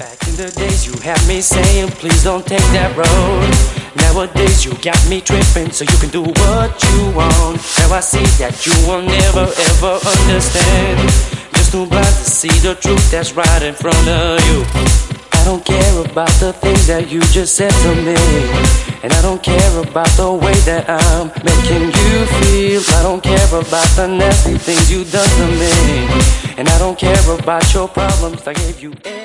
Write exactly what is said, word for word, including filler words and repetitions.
Back in the days you had me saying please don't take that road. Nowadays you got me tripping so you can do what you want. Now I see that you will never ever understand. Just too blind to see the truth that's right in front of you. I don't care about the things that you just said to me, and I don't care about the way that I'm making you feel. I don't care about the nasty things you done to me, and I don't care about your problems. I gave you